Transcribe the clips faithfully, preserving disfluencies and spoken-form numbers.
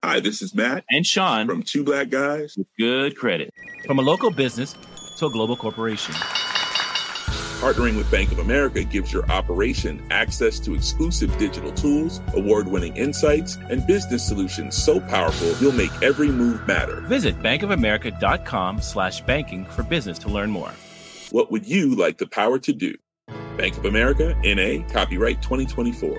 Hi, this is Matt and Sean from Two Black Guys with Good Credit. From a local business to a global corporation, partnering with Bank of America gives your operation access to exclusive digital tools, award-winning insights, and business solutions so powerful you'll make every move matter. Visit bankofamerica.com slash banking for business to learn more. What would you like the power to do? Bank of America, N A, copyright twenty twenty-four.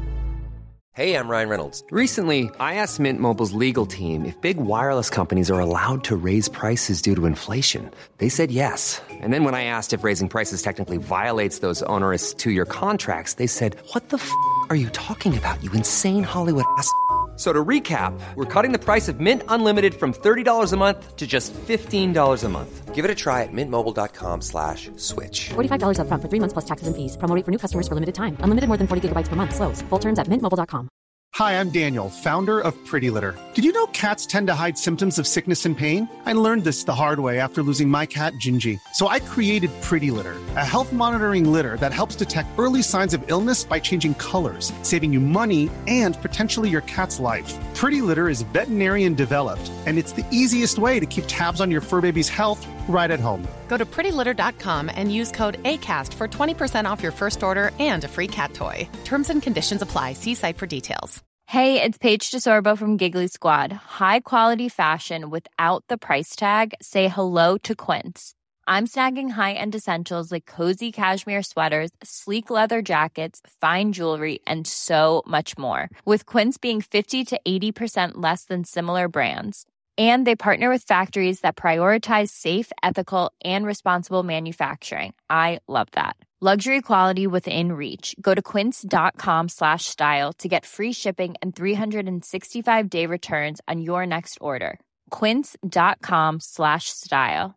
Hey, I'm Ryan Reynolds. Recently, I asked Mint Mobile's legal team if big wireless companies are allowed to raise prices due to inflation. They said yes. And then when I asked if raising prices technically violates those onerous two-year contracts, they said, what the f*** are you talking about, you insane Hollywood ass f- So to recap, we're cutting the price of Mint Unlimited from thirty dollars a month to just fifteen dollars a month. Give it a try at mintmobile.com slash switch. forty-five dollars up front for three months plus taxes and fees. Promo rate for new customers for limited time. Unlimited more than forty gigabytes per month. Slows full terms at mint mobile dot com. Hi, I'm Daniel, founder of Pretty Litter. Did you know cats tend to hide symptoms of sickness and pain? I learned this the hard way after losing my cat, Gingy. So I created Pretty Litter, a health monitoring litter that helps detect early signs of illness by changing colors, saving you money and potentially your cat's life. Pretty Litter is veterinarian developed, and it's the easiest way to keep tabs on your fur baby's health right at home. Go to pretty litter dot com and use code ACAST for twenty percent off your first order and a free cat toy. Terms and conditions apply. See site for details. Hey, it's Paige DeSorbo from Giggly Squad. High quality fashion without the price tag. Say hello to Quince. I'm snagging high-end essentials like cozy cashmere sweaters, sleek leather jackets, fine jewelry, and so much more. With Quince being fifty to eighty percent less than similar brands. And they partner with factories that prioritize safe, ethical, and responsible manufacturing. I love that. Luxury quality within reach. Go to quince.com slash style to get free shipping and three sixty-five day returns on your next order. Quince.com slash style.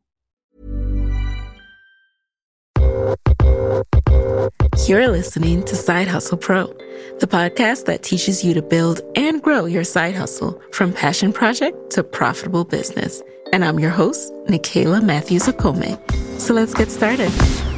You're listening to Side Hustle Pro, the podcast that teaches you to build and grow your side hustle from passion project to profitable business. And I'm your host, Nicaila Matthews-Okome. So let's get started.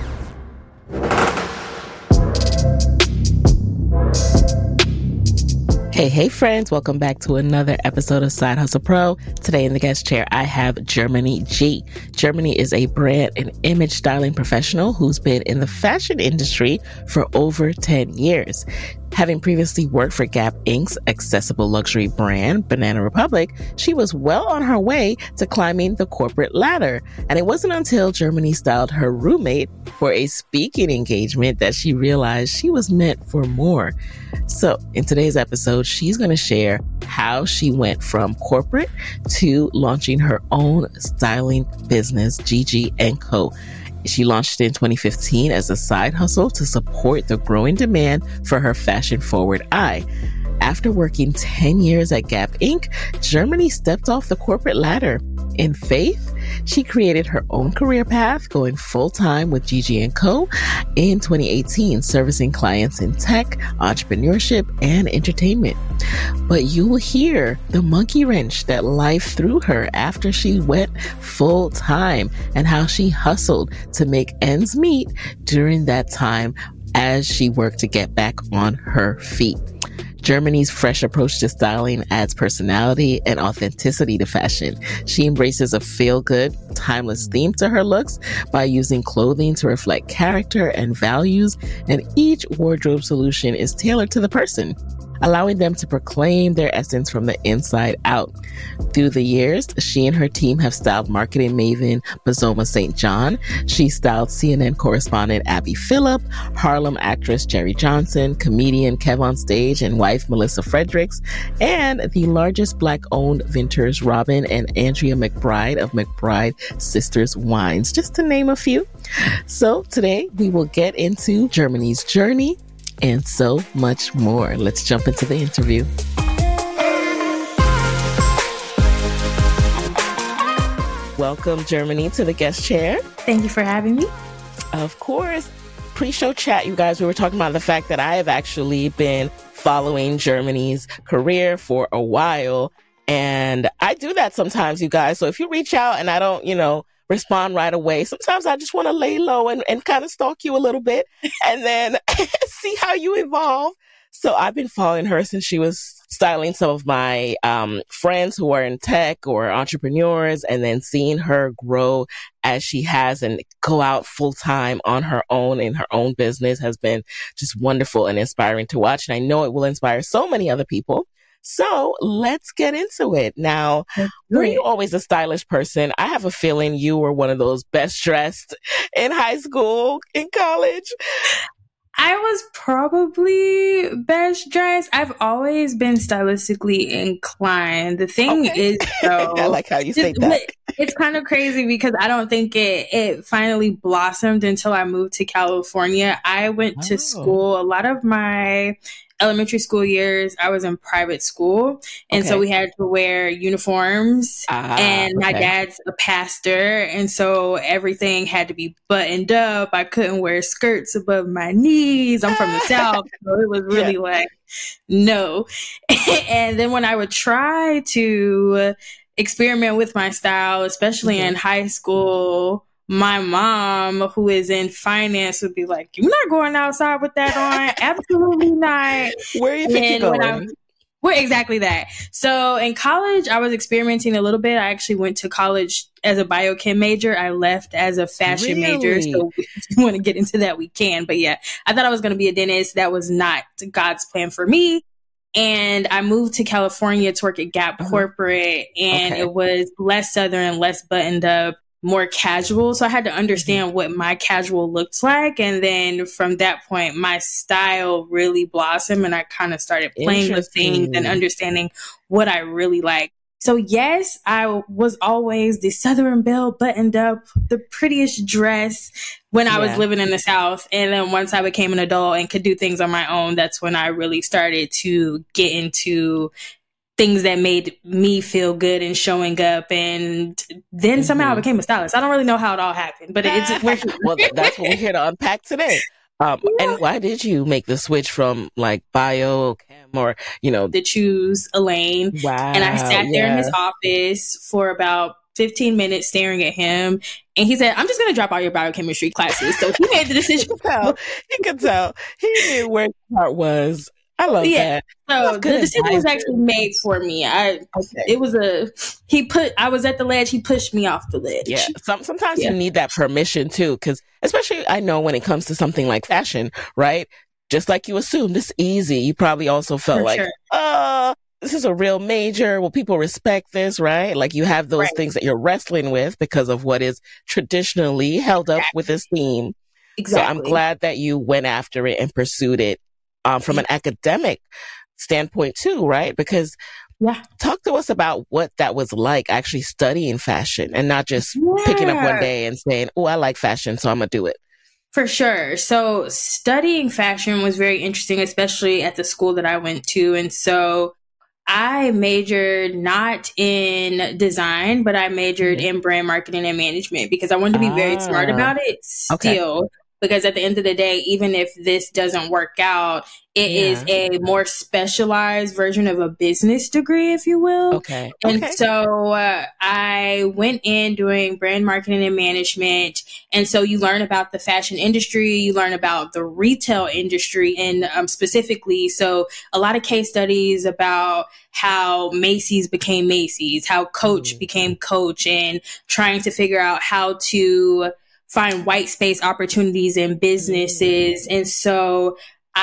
Hey, hey, friends. Welcome back to another episode of Side Hustle Pro. Today in the guest chair, I have Germany G. Germany is a brand and image styling professional who's been in the fashion industry for over ten years. Having previously worked for Gap Incorporated's accessible luxury brand, Banana Republic, she was well on her way to climbing the corporate ladder. And it wasn't until Germany styled her roommate for a speaking engagement that she realized she was meant for more. So in today's episode, she's going to share how she went from corporate to launching her own styling business, G G and Co. She launched in twenty fifteen as a side hustle to support the growing demand for her fashion-forward eye. After working ten years at Gap Incorporated, Germany stepped off the corporate ladder. In faith, she created her own career path, going full-time with G G and Co. in twenty eighteen, servicing clients in tech, entrepreneurship, and entertainment. But you will hear the monkey wrench that life threw her after she went full-time and how she hustled to make ends meet during that time as she worked to get back on her feet. Germany's fresh approach to styling adds personality and authenticity to fashion. She embraces a feel-good, timeless theme to her looks by using clothing to reflect character and values, and each wardrobe solution is tailored to the person, allowing them to proclaim their essence from the inside out. Through the years, she and her team have styled marketing maven Bozoma Saint John. She styled C N N correspondent Abby Phillip, Harlem actress Jerry Johnson, comedian Kev on Stage and wife Melissa Fredericks, and the largest Black-owned vintners Robin and Andrea McBride of McBride Sisters Wines, just to name a few. So today we will get into Germany's journey and so much more. Let's jump into the interview. Welcome, Germany, to the guest chair. Thank you for having me. Of course. Pre-show chat, you guys, we were talking about the fact that I have actually been following Germany's career for a while. And I do that sometimes, you guys. So if you reach out and I don't, you know, respond right away, sometimes I just want to lay low and, and kind of stalk you a little bit and then see how you evolve. So I've been following her since she was styling some of my um, friends who are in tech or entrepreneurs, and then seeing her grow as she has and go out full time on her own in her own business has been just wonderful and inspiring to watch. And I know it will inspire so many other people. So let's get into it. Now, were you always a stylish person? I have a feeling you were one of those best dressed in high school, in college. I was probably best dressed. I've always been stylistically inclined. The thing Okay. is, though, I like how you say that. It's kind of crazy because I don't think it, it finally blossomed until I moved to California. I went Oh. to school. A lot of my elementary school years, I was in private school. And so Okay. we had to wear uniforms. Ah, and my okay. dad's a pastor. And so everything had to be buttoned up. I couldn't wear skirts above my knees. I'm from the South. So it was really Yeah. like, no. And then when I would try to experiment with my style, especially Mhm. in high school, my mom, who is in finance, would be like, "You're not going outside with that on." Absolutely not. Where do you think And you're when I- going? Well, exactly that. So in college, I was experimenting a little bit. I actually went to college as a biochem major. I left as a fashion major. Really? So if you want to get into that, we can. But yeah, I thought I was going to be a dentist. That was not God's plan for me. And I moved to California to work at Gap Uh-huh. Corporate, and Okay. it was less Southern, less buttoned up, more casual. So I had to understand what my casual looked like. And then from that point, my style really blossomed, and I kind of started playing with things and Interesting. understanding what I really like. So yes, I was always the Southern belle, buttoned up, the prettiest dress when I was Yeah. living in the South. And then once I became an adult and could do things on my own, that's when I really started to get into things that made me feel good and showing up. And then somehow I Mhm. became a stylist. I don't really know how it all happened, but it's we're Well, th- that's what we're here to unpack today. Um, And why did you make the switch from like bio, chem, or, you know, to choose a lane. wow. And I sat there in yeah. his office for about fifteen minutes staring at him. And he said, "I'm just going to drop all your biochemistry classes." So he made the decision. You could tell. You could tell. He knew where his heart was. I love Yeah. that. So That's the good decision was advice. actually made for me. I, Okay. it was a, he put, I was at the ledge. He pushed me off the ledge. Yeah. Some, sometimes Yeah. you need that permission too, because especially I know when it comes to something like fashion, right? Just like you assumed it's easy. You probably also felt For like, sure. oh, this is a real major. Will people respect this, right? Like you have those Right. things that you're wrestling with because of what is traditionally held up with esteem. Exactly. So I'm glad that you went after it and pursued it um, from an academic standpoint too, right? Because Yeah. talk to us about what that was like actually studying fashion and not just picking up one Yeah. day and saying, oh, I like fashion, so I'm going to do it. For sure. So studying fashion was very interesting, especially at the school that I went to. And so I majored not in design, but I majored in brand marketing and management because I wanted to be very smart Ah. about it Okay. still. Because at the end of the day, even if this doesn't work out, it is a more specialized version of a business degree, if you will. Okay. And okay. so uh, I went in doing brand marketing and management. And so you learn about the fashion industry, you learn about the retail industry, and um, specifically, so a lot of case studies about how Macy's became Macy's, how Coach Mm. became Coach, and trying to figure out how to find white space opportunities in businesses. And so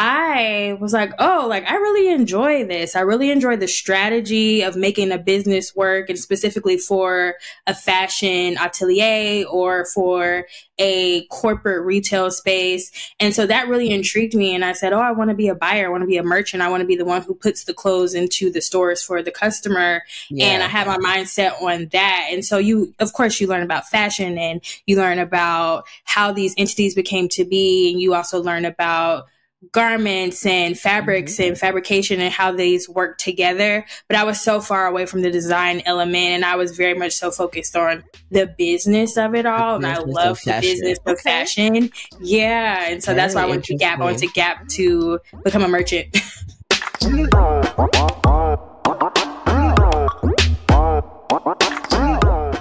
I was like, oh, like I really enjoy this. I really enjoy the strategy of making a business work, and specifically for a fashion atelier or for a corporate retail space. And so that really intrigued me. And I said, oh, I want to be a buyer. I want to be a merchant. I want to be the one who puts the clothes into the stores for the customer. Yeah. And I had my mindset on that. And so you, of course, you learn about fashion, and you learn about how these entities became to be. And you also learn about garments and fabrics Mhm. and fabrication and how these work together. But I was so far away from the design element, and I was very much so focused on the business of it all. And I business love of the fashion. business of Okay. fashion. Yeah. And so that's why I Very went to Gap. I went to interesting. Gap to become a merchant.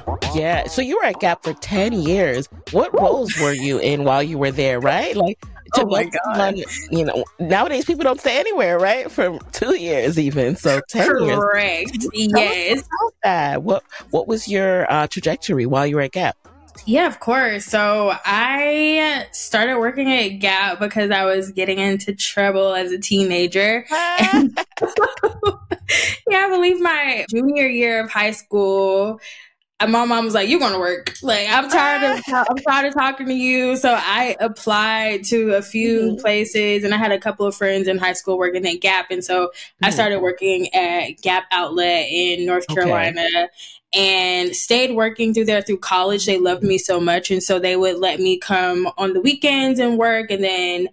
Yeah. So you were at Gap for ten years. What roles were you in while you were there, right? Like, to oh my go God. London, you know, nowadays people don't stay anywhere, right? For two years even. So ten years. Correct. Yes. About that. What what was your uh, trajectory while you were at Gap? Yeah, of course. So I started working at Gap because I was getting into trouble as a teenager. And yeah, I believe my junior year of high school, my mom was like, "You're going to work. Like, I'm tired of I'm tired of talking to you." So I applied to a few mm-hmm. places, and I had a couple of friends in high school working at Gap, and so mm-hmm. I started working at Gap Outlet in North Carolina. Okay. And stayed working through there through college. They loved me so much. And so they would let me come on the weekends and work. And then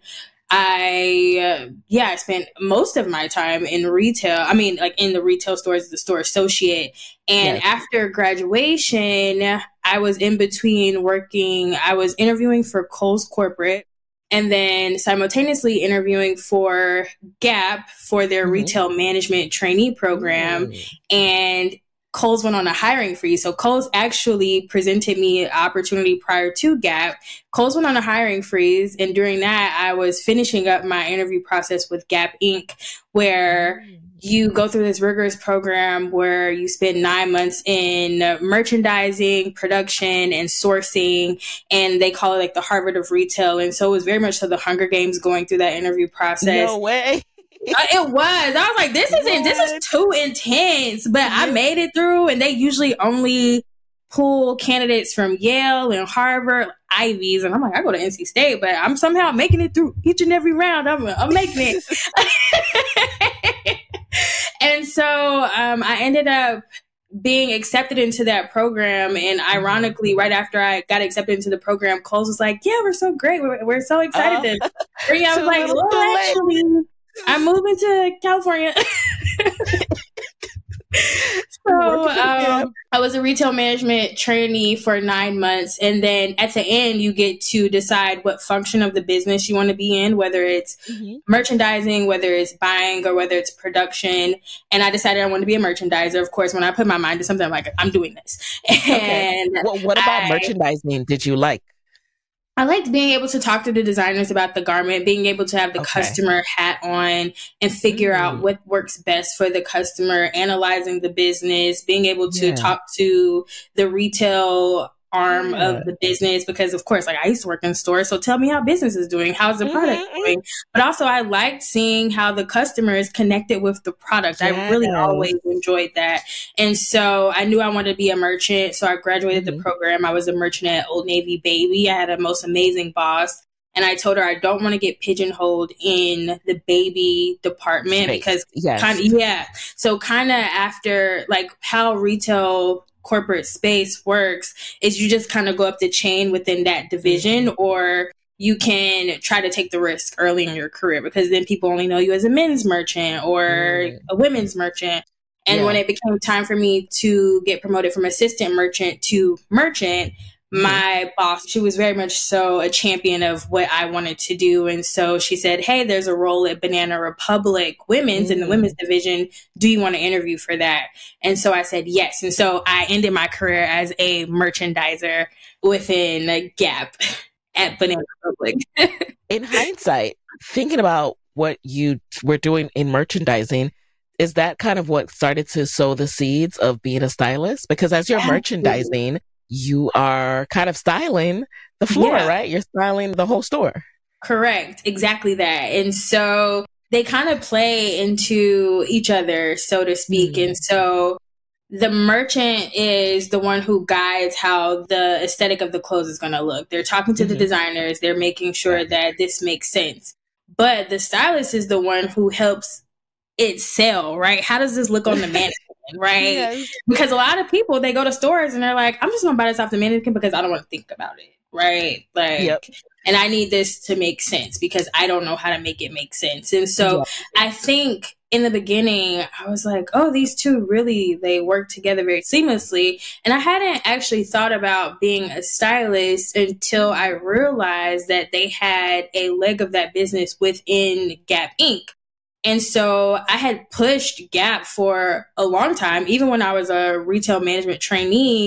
I, uh, yeah, I spent most of my time in retail. I mean, like in the retail stores, the store associate. And yes. after graduation, I was in between working. I was interviewing for Kohl's Corporate and then simultaneously interviewing for Gap for their mm-hmm. retail management trainee program. Mm-hmm. And Kohl's went on a hiring freeze. So Kohl's actually presented me an opportunity prior to Gap. Kohl's went on a hiring freeze. And during that, I was finishing up my interview process with Gap Incorporated, where you go through this rigorous program where you spend nine months in merchandising, production, and sourcing. And they call it like the Harvard of retail. And so it was very much so the Hunger Games going through that interview process. No way. Uh, it was. I was like, this isn't, this is too intense, but I made it through. And they usually only pull candidates from Yale and Harvard, Ivies. And I'm like, I go to N C State, but I'm somehow making it through each and every round. I'm, I'm making it. And so um, I ended up being accepted into that program. And ironically, right after I got accepted into the program, Kohl's was like, yeah, we're so great. We're, we're so excited uh, to bring you. I was like, well, actually, I'm moving to California. So um, I was a retail management trainee for nine months. And then at the end, you get to decide what function of the business you want to be in, whether it's mm-hmm. merchandising, whether it's buying, or whether it's production. And I decided I wanted to be a merchandiser. Of course, when I put my mind to something, I'm like, I'm doing this. Okay. And well, what about I, merchandising did you like? I liked being able to talk to the designers about the garment, being able to have the okay. customer hat on and figure mm. out what works best for the customer, analyzing the business, being able to yeah. talk to the retail arm yeah. of the business, because of course, like I used to work in stores. So tell me how business is doing. How's the product mm-hmm. doing? But also I liked seeing how the customers connected with the product. Yes. I really always enjoyed that. And so I knew I wanted to be a merchant. So I graduated mm-hmm. the program. I was a merchant at Old Navy Baby. I had a most amazing boss. And I told her I don't want to get pigeonholed in the baby department Space. because yes. kind of, yeah. So kind of after like how retail corporate space works is you just kind of go up the chain within that division, or you can try to take the risk early in your career because then people only know you as a men's merchant or mm. a women's merchant. And yeah. when it became time for me to get promoted from assistant merchant to merchant, my boss, she was very much so a champion of what I wanted to do. And so she said, hey, there's a role at Banana Republic Women's mm. in the women's division. Do you want to interview for that? And so I said, yes. And so I ended my career as a merchandiser within Gap at Banana Republic. In hindsight, thinking about what you were doing in merchandising, is that kind of what started to sow the seeds of being a stylist? Because as you're Absolutely. merchandising, you are kind of styling the floor, yeah. right? You're styling the whole store. Correct. Exactly that. And so they kind of play into each other, so to speak. Mm. And so the merchant is the one who guides how the aesthetic of the clothes is going to look. They're talking to mm-hmm. the designers. They're making sure that this makes sense. But the stylist is the one who helps it sell, right? How does this look on the mannequin? Right? Yes. Because a lot of people, they go to stores and they're like, I'm just going to buy this off the mannequin because I don't want to think about it. Right? Like, yep. and I need this to make sense because I don't know how to make it make sense. And so yeah. I think in the beginning, I was like, oh, these two really, they work together very seamlessly. And I hadn't actually thought about being a stylist until I realized that they had a leg of that business within Gap Incorporated. And so I had pushed Gap for a long time. Even when I was a retail management trainee,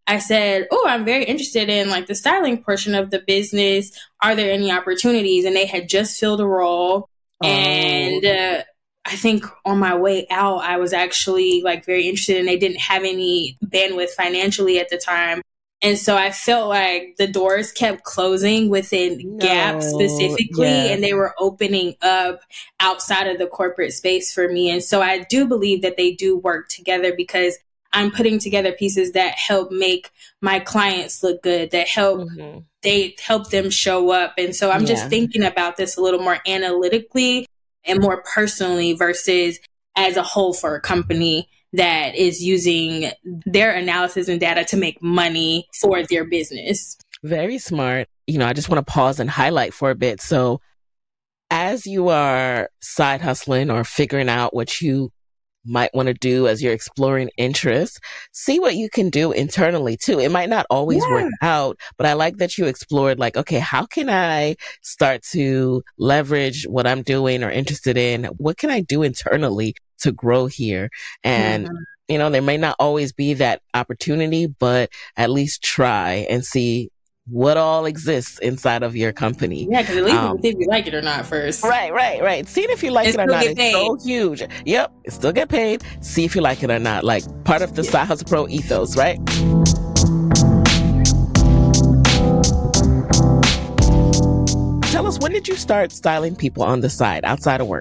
I said, oh, I'm very interested in like the styling portion of the business. Are there any opportunities? And they had just filled a role. Oh. And uh, I think on my way out, I was actually like very interested, and they didn't have any bandwidth financially at the time. And so I felt like the doors kept closing within no. Gap specifically, yeah. and they were opening up outside of the corporate space for me. And so I do believe that they do work together, because I'm putting together pieces that help make my clients look good, that help, mm-hmm. they help them show up. And so I'm yeah. just thinking about this a little more analytically and more personally versus as a whole for a company that is using their analysis and data to make money for their business. Very smart. You know, I just want to pause and highlight for a bit. So as you are side hustling or figuring out what you might want to do as you're exploring interests, see what you can do internally too. It might not always yeah. work out, but I like that you explored like, okay, how can I start to leverage what I'm doing or interested in? What can I do internally to grow here? And, mm-hmm. you know, there may not always be that opportunity, but at least try and see what all exists inside of your company. Yeah, because at least um, see if you like it or not first. Right, right, right. Seeing if you like it or not is so huge. Yep, still get paid. See if you like it or not. Like part of the yeah. Side Hustle Pro ethos, right? Tell us, when did you start styling people on the side outside of work?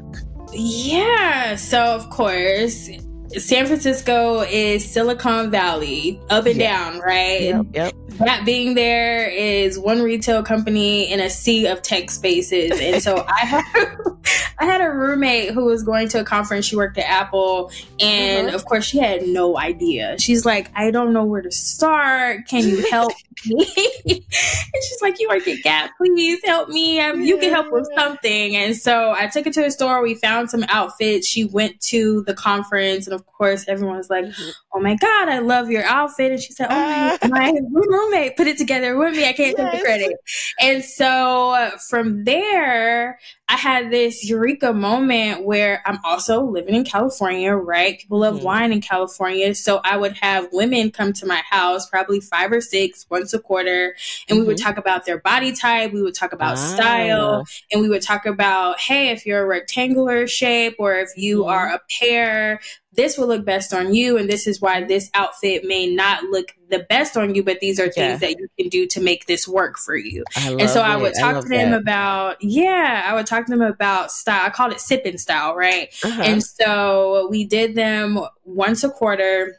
Yeah, so of course, San Francisco is Silicon Valley, up and yep. down, right? Yep, yep. That being there is one retail company in a sea of tech spaces. And so I had, I had a roommate who was going to a conference. She worked at Apple. And uh-huh. of course, she had no idea. She's like, I don't know where to start. Can you help me? And she's like, you work at Gap. Please help me. Um, you can help with something. And so I took her to the store. We found some outfits. She went to the conference. And of course, everyone was like, oh my God, I love your outfit. And she said, oh my, my roommate put it together with me. I can't yes. take the credit. And so uh, from there, I had this eureka moment where I'm also living in California, right? People love mm-hmm. wine in California. So I would have women come to my house, probably five or six, once a quarter. And mm-hmm. we would talk about their body type. We would talk about wow. style. And we would talk about, hey, if you're a rectangular shape or if you mm-hmm. are a pear, this will look best on you. And this is why this outfit may not look the best on you, but these are things yeah. that you can do to make this work for you. And so it. I would talk I to them that. about, yeah, I would talk to them about style. I called it sipping style, right? Uh-huh. And so we did them once a quarter,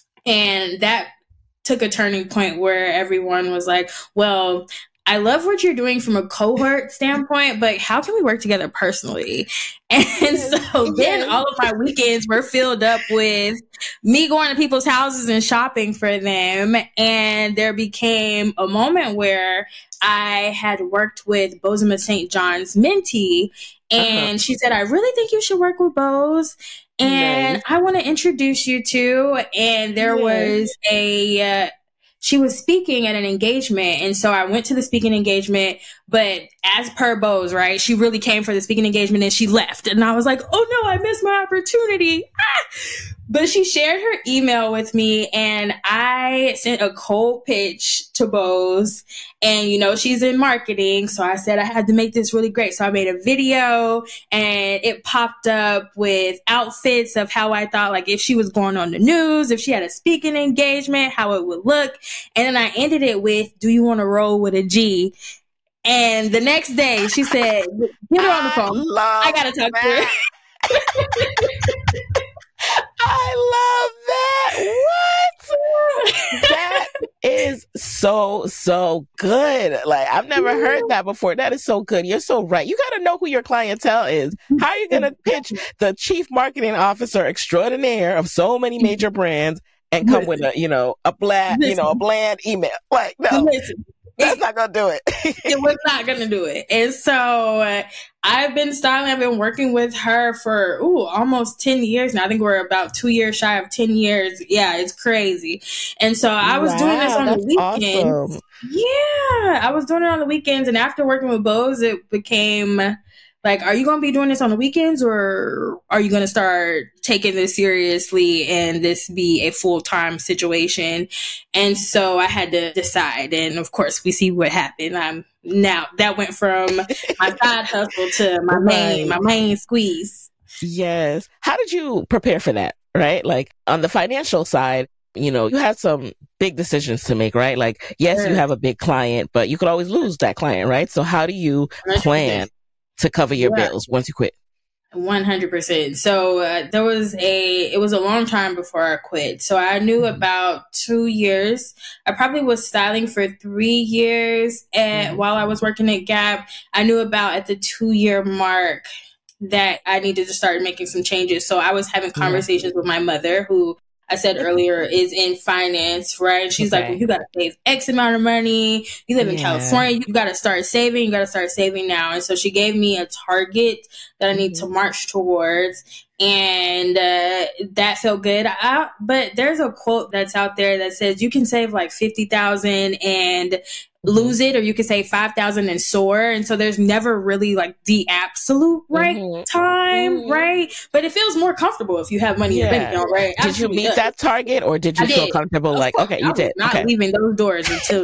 and that took a turning point where everyone was like, well, I love what you're doing from a cohort standpoint, but how can we work together personally? And so then all of my weekends were filled up with me going to people's houses and shopping for them. And there became a moment where I had worked with Bozoma Saint John's mentee, and uh-huh. she said, I really think you should work with Bose. And nice. I want to introduce you to, and there yeah. was a, uh, she was speaking at an engagement. And so I went to the speaking engagement, but as per Bose, right, she really came for the speaking engagement and she left. And I was like, oh no, I missed my opportunity. Ah! But she shared her email with me, and I sent a cold pitch to Bose. And, you know, she's in marketing. So I said I had to make this really great. So I made a video, and it popped up with outfits of how I thought, like, if she was going on the news, if she had a speaking engagement, how it would look. And then I ended it with, do you want to roll with a G? And the next day she said, get her on the phone. I, I got to talk that. to her. I love that. What? That is so, so good. Like, I've never heard that before. That is so good. You're so right. You got to know who your clientele is. How are you going to pitch the chief marketing officer extraordinaire of so many major brands and come with a, you know, a bland, you know, a bland email? Like, no. That's not going to do it. It was not going to do it. And so uh, I've been styling. I've been working with her for ooh, almost ten years now. I think we're about two years shy of ten years. Yeah, it's crazy. And so I was wow, doing this on the weekends. Awesome. Yeah, I was doing it on the weekends. And after working with Bose, it became Like, are you going to be doing this on the weekends, or are you going to start taking this seriously and this be a full-time situation? And so I had to decide. And of course, we see what happened. I'm now that went from my side hustle to my main, my main squeeze. Yes. How did you prepare for that? Right? Like on the financial side, you know, you had some big decisions to make, right? Like, yes, sure. you have a big client, but you could always lose that client, right? So how do you plan to cover your yeah. bills once you quit? one hundred percent. So uh, there was a, it was a long time before I quit. So I knew mm-hmm. about two years. I probably was styling for three years. And mm-hmm. while I was working at Gap, I knew about at the two year mark that I needed to start making some changes. So I was having conversations mm-hmm. with my mother, who I said earlier is in finance, right? And she's okay. like, well, you got to save X amount of money. You live in yeah. California. You got to start saving. You got to start saving now. And so she gave me a target that I need mm-hmm. to march towards. And uh, that felt good. I, but there's a quote that's out there that says you can save like fifty thousand and lose it, or you can save five thousand and soar. And so there's never really like the absolute right mm-hmm. time, mm-hmm. right? But it feels more comfortable if you have money yeah. in the bank account, right? Did Absolutely you meet does. that target, or did you I feel did. comfortable? Of like, course, okay, you I did. Not okay. leaving those doors until.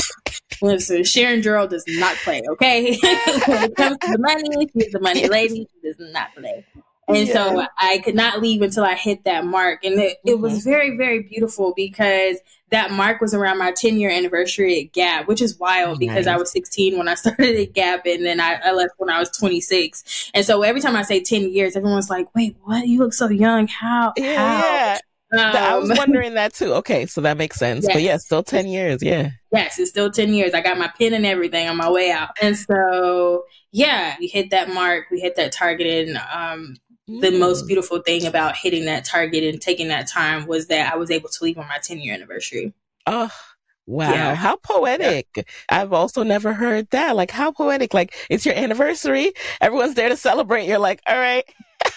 Listen, Sharon Gerald does not play, okay? When it comes to the money, she's the money lady. She does not play. And yeah. so I could not leave until I hit that mark. And it, it mm-hmm. was very, very beautiful because that mark was around my ten-year anniversary at Gap, which is wild nice. because I was sixteen when I started at Gap, and then I, I left when I was twenty-six. And so every time I say ten years, everyone's like, wait, what? You look so young. How? Yeah, How? Yeah. Um, I was wondering that too. Okay, so that makes sense. Yes. But yeah, still ten years. Yeah. Yes, it's still ten years. I got my pin and everything on my way out. And so, yeah, we hit that mark. We hit that target. And um, mm. the most beautiful thing about hitting that target and taking that time was that I was able to leave on my ten-year anniversary. Oh, wow. Yeah. How poetic. Yeah. I've also never heard that. Like, how poetic. Like, it's your anniversary. Everyone's there to celebrate. You're like, all right.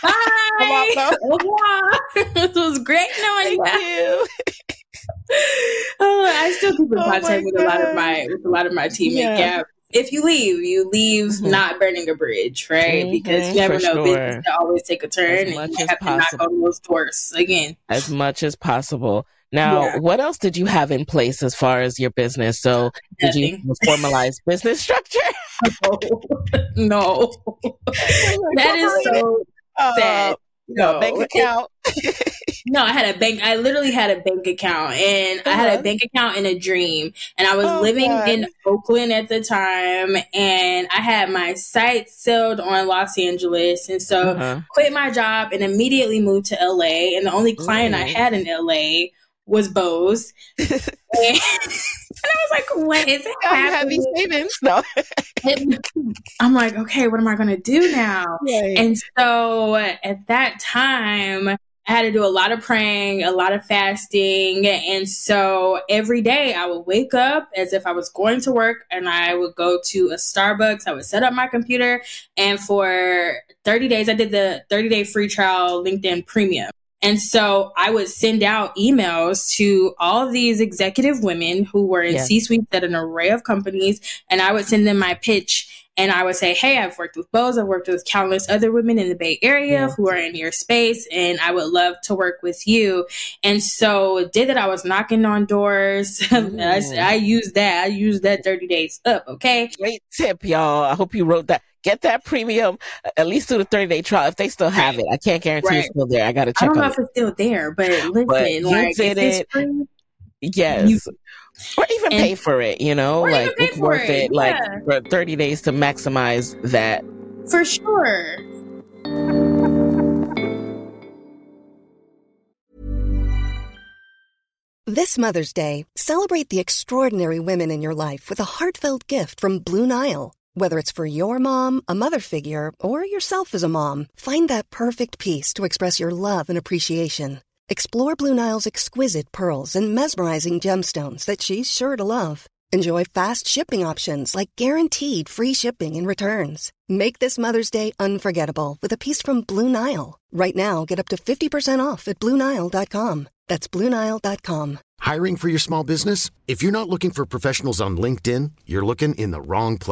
Bye. It was great knowing Thank that. You. oh, I still keep in contact oh with God. a lot of my with a lot of my teammates. Yeah. yeah. If you leave, you leave mm-hmm. not burning a bridge, right? Mm-hmm. Because you never For know, sure. business can always take a turn, and you have possible. to knock on those doors again. As much as possible. Now, yeah. what else did you have in place as far as your business? So, did Nothing. you formalize business structure? no, no. that is so. Uh, sad. No, bank account. no, I had a bank. I literally had a bank account, and uh-huh. I had a bank account in a dream. And I was oh, living God. in Oakland at the time, and I had my site sold on Los Angeles, and so uh-huh. quit my job and immediately moved to L A. And the only client mm. I had in L A was Bose. and, and I was like, what is it? I have these savings. No. I'm like, okay, what am I going to do now? Right. And so at that time, I had to do a lot of praying, a lot of fasting. And so every day I would wake up as if I was going to work, and I would go to a Starbucks. I would set up my computer, and for thirty days, I did the thirty day free trial LinkedIn Premium. And so I would send out emails to all of these executive women who were in yeah. C-suites at an array of companies. And I would send them my pitch, and I would say, hey, I've worked with Bose. I've worked with countless other women in the Bay Area yeah. who are in your space, and I would love to work with you. And so it did that. I was knocking on doors. Mm. I, I used that. I used that thirty days up. Okay. Great tip, y'all. I hope you wrote that. Get that premium, at least do the thirty day trial if they still have it. I can't guarantee right. it's still there. I got to check. I don't know on if it. it's still there, but listen, but you like, did it. Free, yes. You, or even and, pay for it, you know, like it's worth it, it like yeah. for thirty days to maximize that. For sure. This Mother's Day, celebrate the extraordinary women in your life with a heartfelt gift from Blue Nile. Whether it's for your mom, a mother figure, or yourself as a mom, find that perfect piece to express your love and appreciation. Explore Blue Nile's exquisite pearls and mesmerizing gemstones that she's sure to love. Enjoy fast shipping options like guaranteed free shipping and returns. Make this Mother's Day unforgettable with a piece from Blue Nile. Right now, get up to fifty percent off at Blue Nile dot com. That's Blue Nile dot com. Hiring for your small business? If you're not looking for professionals on LinkedIn, you're looking in the wrong place.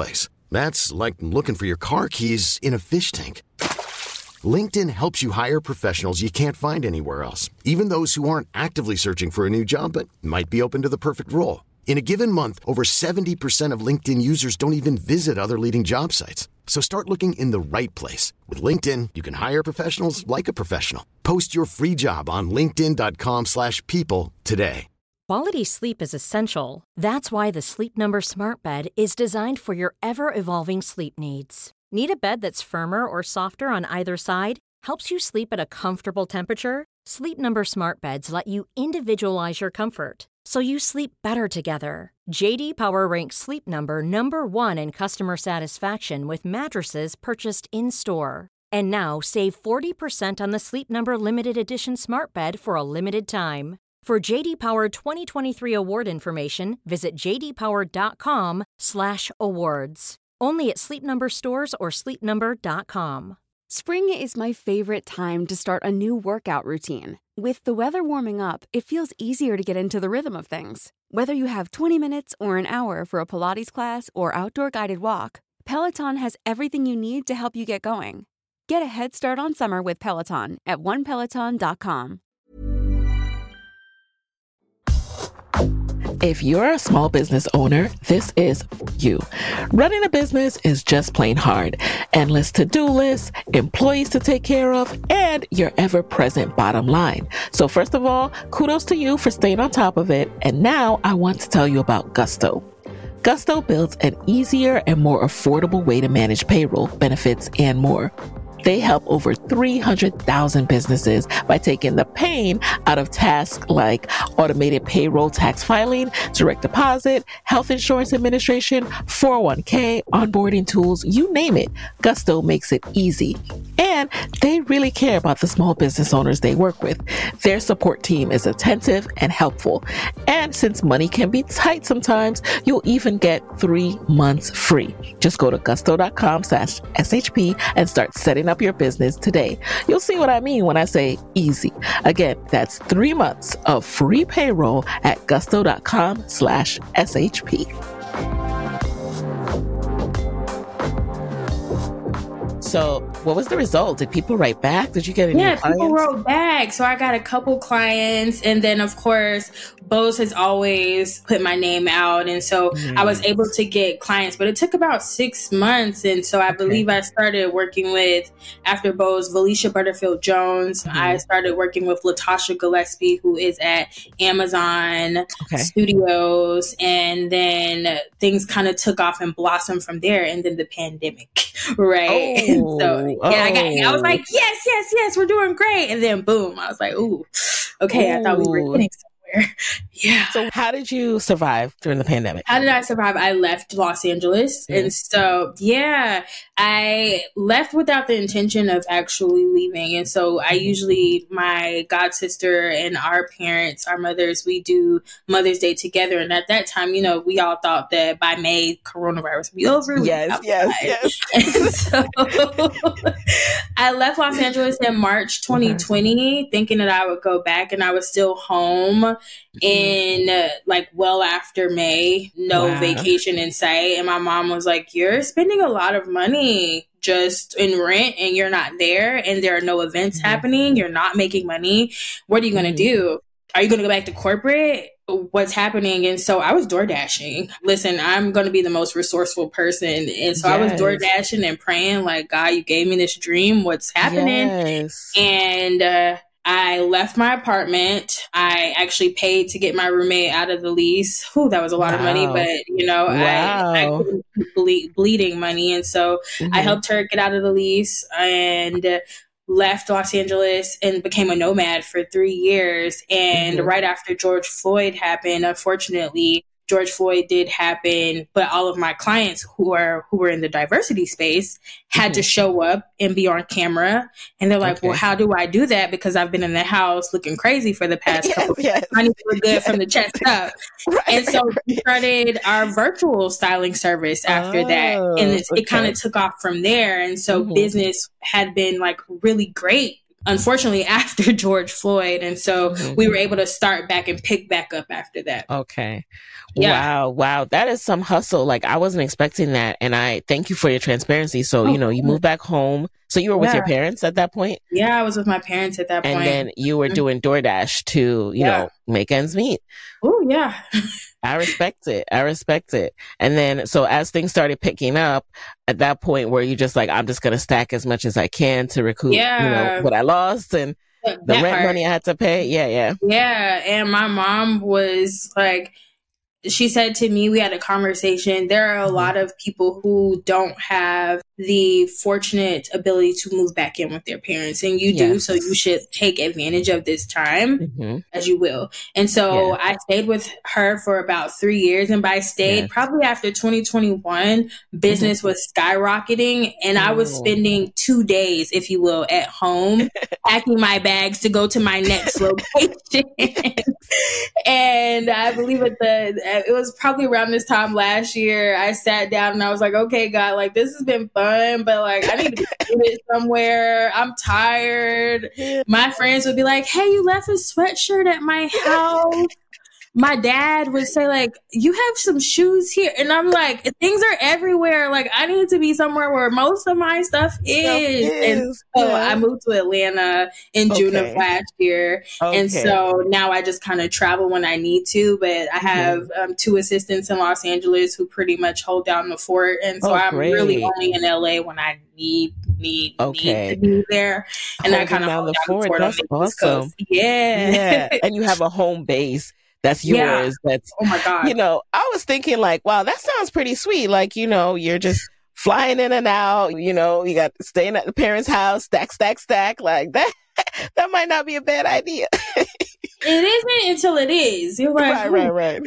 That's like looking for your car keys in a fish tank. LinkedIn helps you hire professionals you can't find anywhere else, even those who aren't actively searching for a new job but might be open to the perfect role. In a given month, over seventy percent of LinkedIn users don't even visit other leading job sites. So start looking in the right place. With LinkedIn, you can hire professionals like a professional. Post your free job on linkedin.com slash people today. Quality sleep is essential. That's why the Sleep Number Smart Bed is designed for your ever-evolving sleep needs. Need a bed that's firmer or softer on either side? Helps you sleep at a comfortable temperature? Sleep Number Smart Beds let you individualize your comfort, so you sleep better together. J D Power ranks Sleep Number number one in customer satisfaction with mattresses purchased in-store. And now save forty percent on the Sleep Number Limited Edition Smart Bed for a limited time. For J D Power twenty twenty-three award information, visit jdpower.com slash awards. Only at Sleep Number stores or sleep number dot com. Spring is my favorite time to start a new workout routine. With the weather warming up, it feels easier to get into the rhythm of things. Whether you have twenty minutes or an hour for a Pilates class or outdoor guided walk, Peloton has everything you need to help you get going. Get a head start on summer with Peloton at one peloton dot com. If you're a small business owner, this is for you. Running a business is just plain hard. Endless to-do lists, employees to take care of, and your ever-present bottom line. So first of all, kudos to you for staying on top of it. And now I want to tell you about Gusto. Gusto builds an easier and more affordable way to manage payroll, benefits, and more. They help over three hundred thousand businesses by taking the pain out of tasks like automated payroll tax filing, direct deposit, health insurance administration, four oh one k, onboarding tools, you name it. Gusto makes it easy. And they really care about the small business owners they work with. Their support team is attentive and helpful. And since money can be tight sometimes, you'll even get three months free. Just go to gusto.com slash SHP and start setting up your business today. You'll see what I mean when I say easy. Again, that's three months of free payroll at gusto.com slash SHP. So what was the result? Did people write back? Did you get any yeah, clients? People wrote back. So I got a couple clients. And then, of course, Bose has always put my name out. And so mm. I was able to get clients. But it took about six months. And so I okay. believe I started working with, after Bose, Valicia Butterfield Jones. Mm. I started working with Latasha Gillespie, who is at Amazon okay. Studios. And then things kind of took off and blossomed from there. And then the pandemic, right? Oh. So yeah, oh. I got. I was like, yes, yes, yes, we're doing great. And then boom, I was like, ooh, okay. Ooh. I thought we were getting somewhere. Yeah. So how did you survive during the pandemic? How did I survive? I left Los Angeles. Mm. And so, yeah, I left without the intention of actually leaving. And so I usually, my god sister and our parents, our mothers, we do Mother's Day together. And at that time, you know, we all thought that by May, coronavirus would be over. Yes, yes, yes. And so I left Los Angeles in March twenty twenty, mm-hmm. thinking that I would go back, and I was still home in uh, like well after May, no wow. vacation in sight. And my mom was like, you're spending a lot of money just in rent and you're not there and there are no events mm-hmm. happening. You're not making money. What are you going to mm-hmm. do? Are you going to go back to corporate? What's happening? And so I was door dashing. Listen, I'm going to be the most resourceful person. And so yes. I was door dashing and praying like, God, you gave me this dream. What's happening? Yes. And, uh, I left my apartment. I actually paid to get my roommate out of the lease. Whew, that was a lot wow. of money, but you know, wow. I, I couldn't keep ble- bleeding money. And so mm-hmm. I helped her get out of the lease and uh, left Los Angeles and became a nomad for three years. And mm-hmm. right after George Floyd happened, unfortunately, George Floyd did happen, but all of my clients who are who were in the diversity space had mm-hmm. to show up and be on camera. And they're like, okay. well, how do I do that? Because I've been in the house looking crazy for the past yes, couple yes. of months. I need to look good yes. from the chest up. right, and so right, we started our virtual styling service after oh, that. And it's, okay. it kind of took off from there. And so mm-hmm. business had been like really great unfortunately after George Floyd. And so Mm-hmm. we were able to start back and pick back up after that. Okay. Yeah. Wow. Wow. That is some hustle. Like, I wasn't expecting that. And I thank you for your transparency. So, Oh, you know, you moved back home. So you were with Yeah. your parents at that point? Yeah, I was with my parents at that And point. then you were Mhm. doing DoorDash to, you Yeah. know, make ends meet. Oh, yeah. I respect it. I respect it. And then, so as things started picking up, at that point where you just like, I'm just going to stack as much as I can to recoup, you Yeah. know, what I lost and the That rent part. money I had to pay. Yeah, yeah. Yeah. And my mom was like, she said to me, we had a conversation. There are a Mm-hmm. lot of people who don't have the fortunate ability to move back in with their parents, and you do. Yes. So you should take advantage of this time Mm-hmm. as you will. And so Yeah. I stayed with her for about three years. And by stayed, Yes. probably after twenty twenty-one, business was skyrocketing. And I was Oh. spending two days, if you will, at home, packing my bags to go to my next location. And I believe at the, it was probably around this time last year, I sat down and I was like, okay, God, like this has been fun, but like I need to do it somewhere. I'm tired. My friends would be like, hey, you left a sweatshirt at my house. My dad would say like, you have some shoes here. And I'm like, things are everywhere. Like I need to be somewhere where most of my stuff is. And is, so yeah. I moved to Atlanta in June of Okay. last year. And Okay. so now I just kind of travel when I need to, but I have um, two assistants in Los Angeles who pretty much hold down the fort. And so Oh, I'm really great. only in L A when I need, need, Okay. need to be there. And I Holding kind of down hold the down the fort. fort on That's the East awesome. Coast. Yeah. Yeah. And you have a home base that's Yeah. yours. That's, Oh my God. you know, I was thinking like, wow, that sounds pretty sweet. Like, you know, you're just flying in and out, you know, you got staying at the parents' house, stack, stack, stack. Like that, that might not be a bad idea. It isn't until it is. You're like, right, right, right.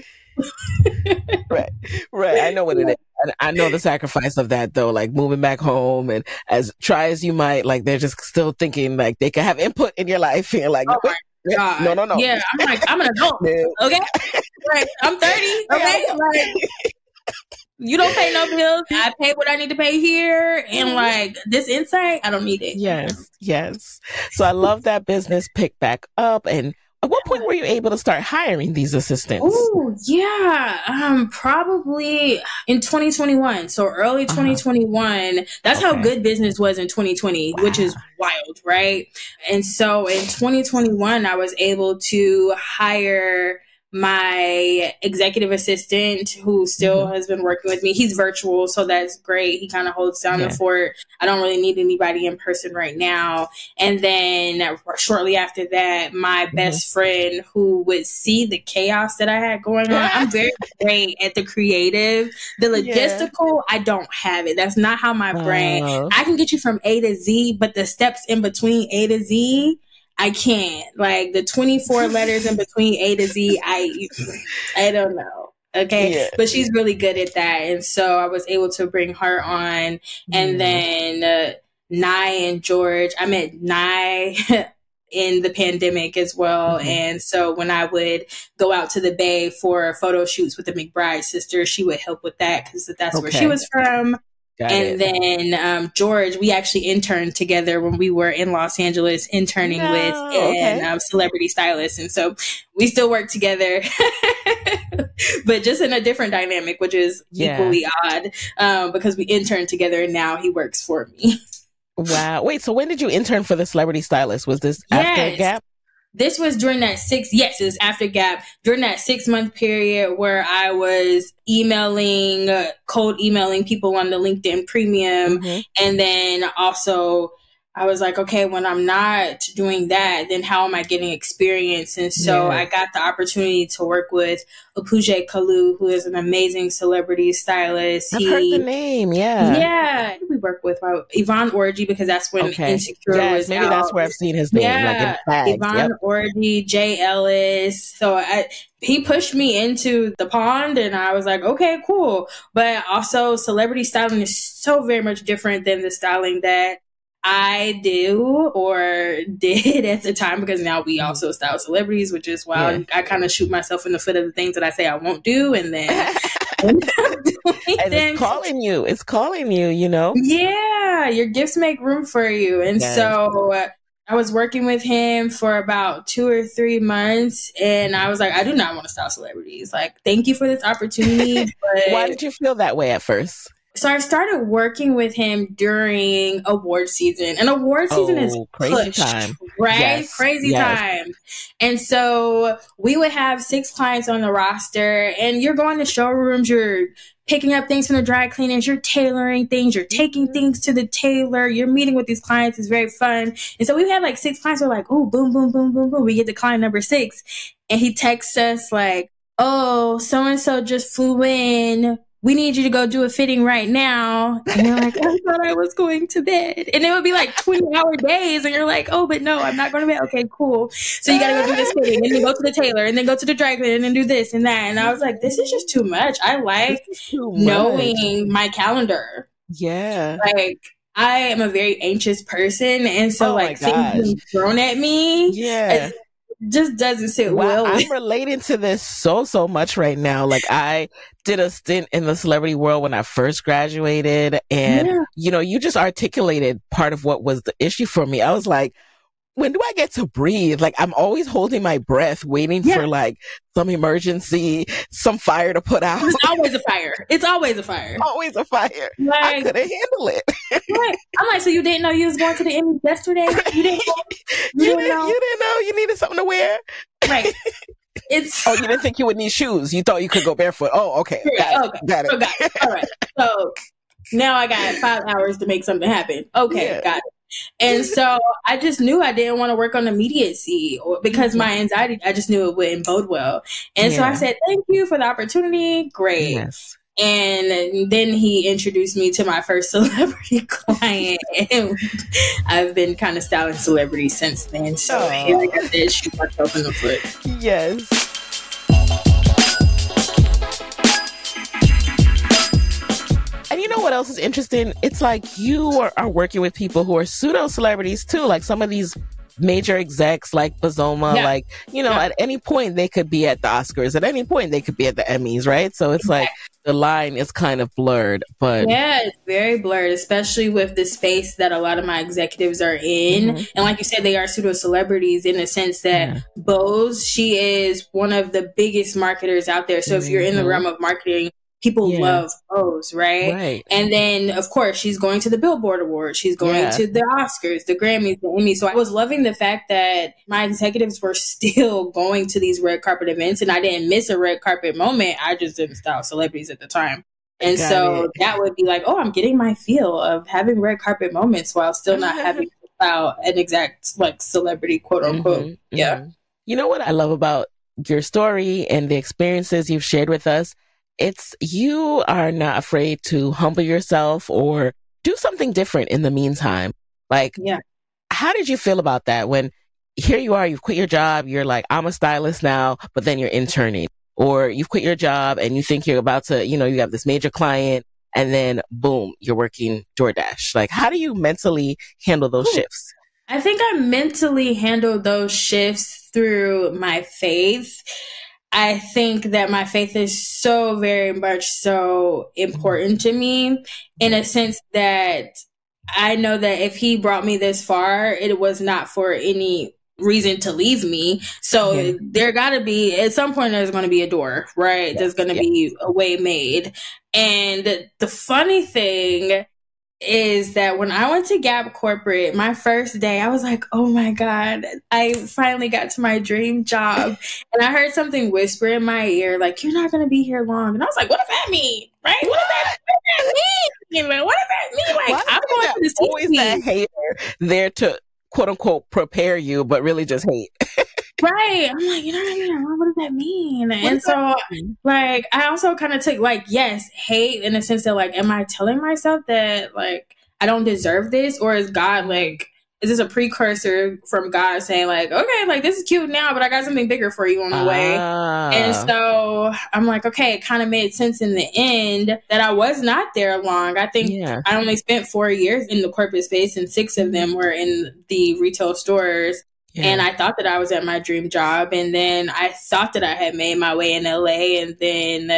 right, right. I know what it is. I I know the sacrifice of that though, like moving back home and as try as you might, like they're just still thinking like they can have input in your life. And you're like, Oh "Wait, my God. no, no, no. Yeah, I'm like, I'm an adult. No. Okay? Like, I'm thirty. Okay? Yeah. Like, you don't pay no bills. I pay what I need to pay here. And like, this insight, I don't need it. Yes, yes. So I love that business picked back up. And at what point were you able to start hiring these assistants? Oh, yeah. Um, probably in twenty twenty-one. So early twenty twenty-one. That's how Okay. good business was in twenty twenty, which is wild, right? And so in twenty twenty-one, I was able to hire my executive assistant who still Mhm. has been working with me. He's virtual, so that's great. He kind of holds down Yeah. the fort. I don't really need anybody in person right now. And then shortly after that, my best friend who would see the chaos that I had going on. I'm very great at the creative. The Yeah. logistical, I don't have it. That's not how my brain. Oh. I can get you from A to Z, but the steps in between A to Z, I can't. Like the twenty-four letters in between A to Z, I I don't know. Okay. Yeah. But she's really good at that. And so I was able to bring her on. And Mhm. then uh, Nye and George, I met Nye in the pandemic as well. Mhm. And so when I would go out to the Bay for photo shoots with the McBride sisters, she would help with that because that's where Okay. she was from. Got And it. then um, George, we actually interned together when we were in Los Angeles interning No, with okay. an um, celebrity stylist. And so we still work together, but just in a different dynamic, which is Yeah. equally odd um, because we interned together and now he works for me. Wow. Wait, so when did you intern for the celebrity stylist? Was this after Yes. Gap? This was during that six, yes, it was after Gap, during that six month period where I was emailing, uh, cold emailing people on the LinkedIn Premium. Mhm. And then also I was like, okay, when I'm not doing that, then how am I getting experience? And so Yeah. I got the opportunity to work with Opuje Kalu, who is an amazing celebrity stylist. I've heard the name. Yeah. Yeah, we work with uh, Yvonne Orji because that's when Okay. Insecure Yes, was maybe out. that's where I've seen his name. Like in Yeah, tags. Yvonne Yep. Orji, Jay Ellis. So I, he pushed me into the pond, and I was like, okay, cool. But also, celebrity styling is so very much different than the styling that I do or did at the time, because now we also style celebrities, which is why Yeah. I kind of shoot myself in the foot of the things that I say I won't do, and then end up doing And them. it's calling you. It's calling you, you know? Yeah, your gifts make room for you. And Yes. so uh, I was working with him for about two or three months, and I was like, I do not want to style celebrities. Like, thank you for this opportunity. But why did you feel that way at first? So I started working with him during award season, and award season oh, is crazy pushed, time, right? Yes, Crazy yes. time. And so we would have six clients on the roster, and you're going to showrooms, you're picking up things from the dry cleaners, you're tailoring things, you're taking things to the tailor, you're meeting with these clients. It's very fun. And so we had like six clients. We're like, oh, boom, boom, boom, boom, boom. We get to client number six, and he texts us like, oh, so-and-so just flew in. We need you to go do a fitting right now. And you're like, I thought I was going to bed. And it would be like twenty hour days. And you're like, oh, but no, I'm not going to bed. Okay, cool. So you got to go do this fitting, and then go to the tailor, and then go to the dry cleaner, and then do this and that. And I was like, this is just too much. I like knowing my calendar. Yeah. Like, I am a very anxious person. And so oh like things being thrown at me. Yeah. Just doesn't sit wow, well. I'm relating to this so, so much right now. Like, I did a stint in the celebrity world when I first graduated. And, yeah. you know, you just articulated part of what was the issue for me. I was like, when do I get to breathe? Like, I'm always holding my breath, waiting yeah. for like some emergency, some fire to put out. It's always a fire. It's always a fire. Always a fire. Like, I couldn't handle it. Right. I'm like, so you didn't know you was going to the Emmys yesterday? You didn't know? You, you, didn't, know? you didn't know you needed something to wear? Right. It's oh, you didn't think you would need shoes. You thought you could go barefoot. Oh, okay. Got okay. it. Got it. Oh, got it. All right. So now I got five hours to make something happen. Okay, yeah. Got it. And so I just knew I didn't want to work on immediacy or because my anxiety, I just knew it wouldn't bode well. And yeah. so I said, thank you for the opportunity. Great. Yes. And then he introduced me to my first celebrity client. And I've been kind of styling celebrities since then. So oh. here I got this, shoot myself in the foot. Yes. And you know what else is interesting? It's like you are, are working with people who are pseudo celebrities too. Like some of these major execs like Bozoma, yeah. like, you know, yeah. at any point they could be at the Oscars. At any point they could be at the Emmys, right? So it's exactly. like the line is kind of blurred. But yeah, it's very blurred, especially with the space that a lot of my executives are in. Mm-hmm. And like you said, they are pseudo celebrities in the sense that yeah. Bose, she is one of the biggest marketers out there. So mm-hmm. if you're in the realm of marketing, people yeah. love Bose, right? right? And then, of course, she's going to the Billboard Awards. She's going yeah. to the Oscars, the Grammys, the Emmys. So I was loving the fact that my executives were still going to these red carpet events, and I didn't miss a red carpet moment. I just didn't style celebrities at the time. And Got so it. that would be like, oh, I'm getting my feel of having red carpet moments while still not having to style an exact like celebrity, quote unquote. Mm-hmm. Yeah. Mm-hmm. You know what I love about your story and the experiences you've shared with us? It's you are not afraid to humble yourself or do something different in the meantime. Like, yeah. how did you feel about that when here you are, you've quit your job, you're like, I'm a stylist now, but then you're interning, or you've quit your job and you think you're about to, you know, you have this major client and then boom, you're working DoorDash. Like, how do you mentally handle those Ooh. shifts? I think I mentally handle those shifts through my faith. I think that my faith is so very much so important to me in a sense that I know that if he brought me this far, it was not for any reason to leave me. So yeah. there gotta be, at some point, there's going to be a door, right? Yes. There's going to yes. be a way made. And the funny thing is that when I went to Gap Corporate, my first day, I was like, oh my God, I finally got to my dream job. And I heard something whisper in my ear, like, you're not going to be here long. And I was like, what does that mean? Right? What, what does that, what does that mean? Like, what does that mean? Like, Why I'm going to the always that hater there to, quote unquote, prepare you, but really just hate. Right. I'm like, you know what I mean? What does that mean? What and so, mean? like, I also kind of took, like, yes, hate in the sense that, like, am I telling myself that, like, I don't deserve this? Or is God, like, is this a precursor from God saying, like, okay, like, this is cute now, but I got something bigger for you on the way? Ah. And so I'm like, okay, it kind of made sense in the end that I was not there long. I think yeah. I only spent four years in the corporate space, and six of them were in the retail stores. Yeah. And I thought that I was at my dream job. And then I thought that I had made my way in L A. And then uh,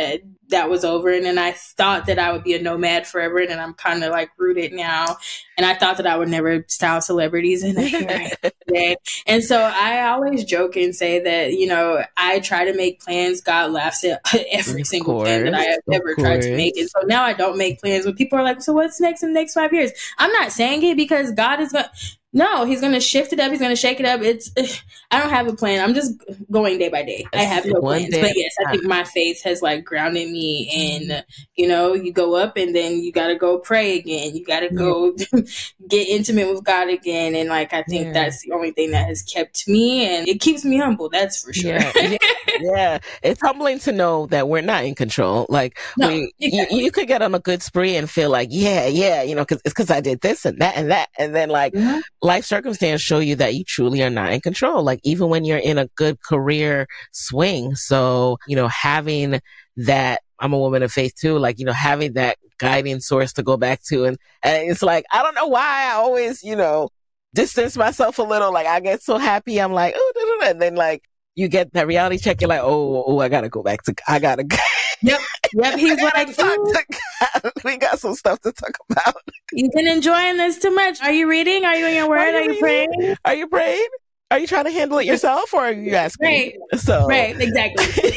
that was over. And then I thought that I would be a nomad forever. And then I'm kind of like rooted now. And I thought that I would never style celebrities. And here I am. And so I always joke and say that, you know, I try to make plans. God laughs at every of single course, plan that I have ever tried to make. And so now I don't make plans when people are like, so what's next in the next five years? I'm not saying it because God is going to. No, he's going to shift it up. He's going to shake it up. It's, I don't have a plan. I'm just going day by day. I have no One plans. day But yes, I think my faith has like grounded me in, you know, you go up and then you got to go pray again. You got to go get intimate with God again. And like, I think Yeah. that's the only thing that has kept me, and it keeps me humble. That's for sure. Yeah, yeah, yeah. It's humbling to know that we're not in control. Like, No, we, exactly. you, you could get on a good spree and feel like, yeah, yeah, you know, cause it's cause I did this and that and that. And then like Mhm. life circumstances show you that you truly are not in control. Like even when you're in a good career swing. So, you know, having that, I'm a woman of faith too, like, you know, having that guiding source to go back to. And, and it's like, I don't know why I always, you know, distance myself a little. Like I get so happy. I'm like, oh, da, da, da. And then like you get that reality check. You're like, oh, oh, I gotta go back to, I gotta go. Yep. Yep. He's like, talk "Ooh, to God. We got some stuff to talk about. you've been enjoying this too much. Are you reading? Are you in your word? Are you, reading? praying? Are you praying? Are you trying to handle it yourself or are you asking? Right. So, Right. Exactly.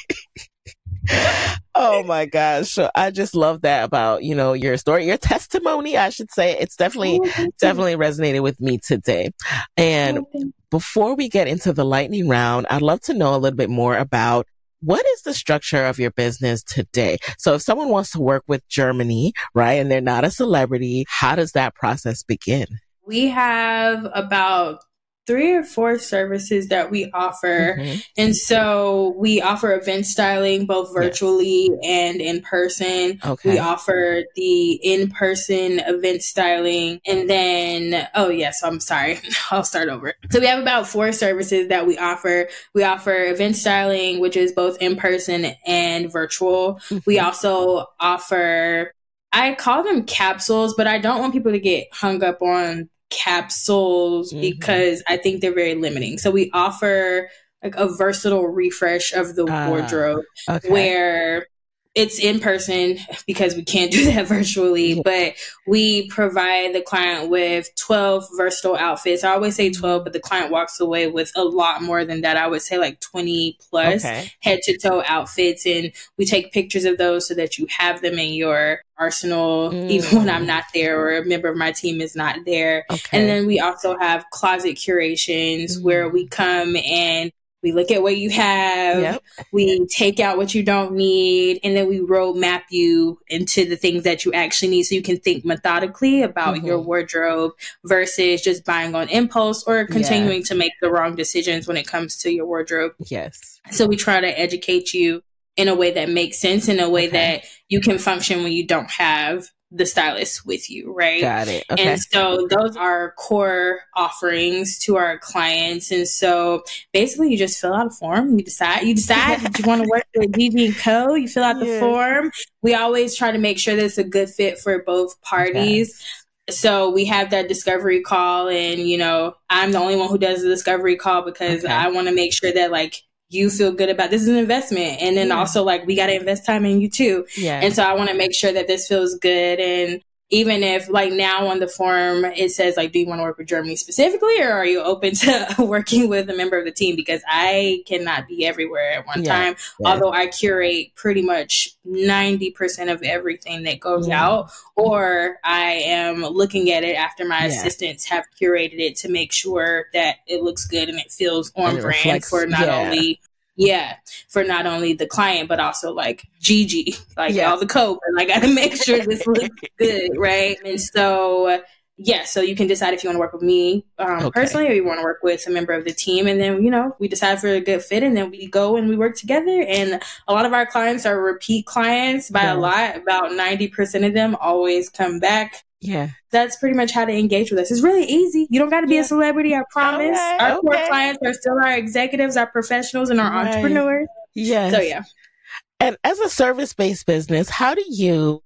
oh my gosh. So I just love that about, you know, your story, your testimony, I should say. It's definitely, definitely resonated with me today. And before we get into the lightning round, I'd love to know a little bit more about what is the structure of your business today? So if someone wants to work with Germany, right, and they're not a celebrity, how does that process begin? We have about three or four services that we offer. Mhm. And so we offer event styling, both virtually and in person. Okay. We offer the in-person event styling. And then, oh yes, I'm sorry. I'll start over. So we have about four services that we offer. We offer event styling, which is both in person and virtual. We also offer, I call them capsules, but I don't want people to get hung up on capsules Mhm. because I think they're very limiting. So we offer like a versatile refresh of the Ah, wardrobe okay. where it's in person because we can't do that virtually, but we provide the client with twelve versatile outfits. I always say twelve, but the client walks away with a lot more than that. I would say like twenty plus Okay. head to toe outfits. And we take pictures of those so that you have them in your arsenal, Mm. even when I'm not there or a member of my team is not there. Okay. And then we also have closet curations Mm. where we come and we look at what you have, Yep. we take out what you don't need, and then we roadmap you into the things that you actually need so you can think methodically about Mhm. your wardrobe versus just buying on impulse or continuing to make the wrong decisions when it comes to your wardrobe. Yes. So we try to educate you in a way that makes sense, in a way Okay. that you can function when you don't have the stylist with you, right? Got it. Okay. And so those are core offerings to our clients. And so basically you just fill out a form. You decide, you decide that you want to work with G G and Co. You fill out the Yeah. form. We always try to make sure that it's a good fit for both parties. So we have that discovery call, and, you know, I'm the only one who does the discovery call because Okay. I want to make sure that like you feel good about this is an investment. And then Yeah. also like we got to invest time in you too. Yeah. And so I want to make sure that this feels good. And even if like now on the form, it says like, do you want to work with Germany specifically, or are you open to working with a member of the team? Because I cannot be everywhere at one Yeah. time. Yeah. Although I curate pretty much ninety percent of everything that goes Yeah. out, or I am looking at it after my Yeah. assistants have curated it to make sure that it looks good and it feels on And it brand reflects- for not yeah. only Yeah, for not only the client, but also like Gigi, like Yeah. all the code. And I got to make sure this looks good, right? And so, yeah, so you can decide if you want to work with me um, Okay. personally, or you want to work with a member of the team. And then, you know, we decide for a good fit, and then we go and we work together. And a lot of our clients are repeat clients by Yeah. a lot. About ninety percent of them always come back. Yeah. That's pretty much how to engage with us. It's really easy. You don't got to be Yeah. a celebrity, I promise. Okay, Our core okay. clients are still our executives, our professionals, and our Right. entrepreneurs. Yes. So, yeah. And as a service-based business, how do you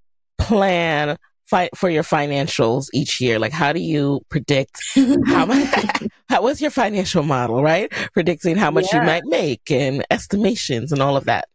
plan fi- for your financials each year? Like, how do you predict how much? How what's your financial model, right? Predicting how much you Yeah. might make and estimations and all of that.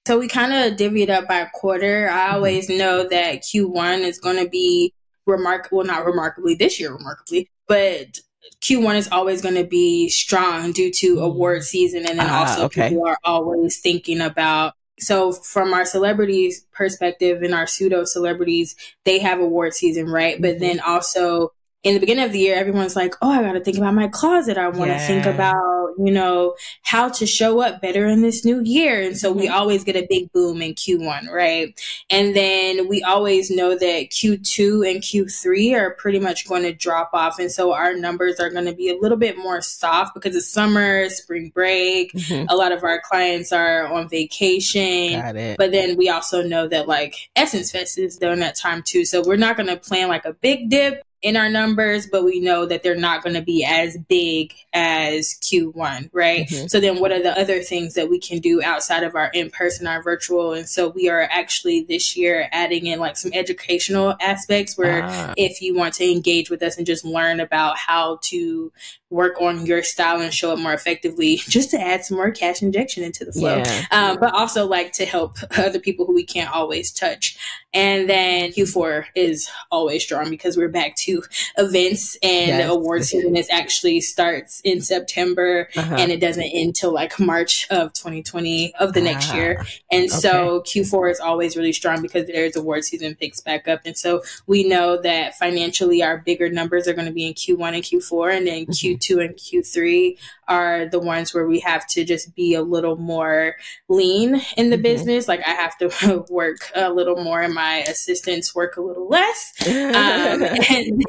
So we kind of divvy it up by quarter. I always mm-hmm. know that Q one is going to be remarkable, well, not remarkably this year, remarkably, but Q one is always going to be strong due to award season. And then ah, also okay. people are always thinking about, so from our celebrities perspective and our pseudo celebrities, they have award season, right? Mm-hmm. But then also in the beginning of the year, everyone's like, oh, I got to think about my closet. I want to yeah. think about, you know, how to show up better in this new year. And so mm-hmm. we always get a big boom in Q one, right? And then we always know that Q two and Q three are pretty much going to drop off. And so our numbers are going to be a little bit more soft because it's summer, spring break. Mm-hmm. A lot of our clients are on vacation. Got it. But then we also know that like Essence Fest is during that time too. So we're not going to plan like a big dip in our numbers, but we know that they're not going to be as big as Q one, right? Mm-hmm. So then what are the other things that we can do outside of our in-person, our virtual? And so we are actually this year adding in like some educational aspects where ah. if you want to engage with us and just learn about how to work on your style and show up more effectively, just to add some more cash injection into the flow. Yeah. Um, but also like to help other people who we can't always touch. And then Q four is always strong because we're back to events and yes. award season is actually starts in September uh-huh. and it doesn't end till like March of twenty twenty of the ah. next year. And okay. so Q four is always really strong because there's award season picks back up. And so we know that financially our bigger numbers are going to be in Q one and Q four, and then mm-hmm. Q two and Q three are the ones where we have to just be a little more lean in the mm-hmm. business. Like I have to work a little more and my assistants work a little less. Um, and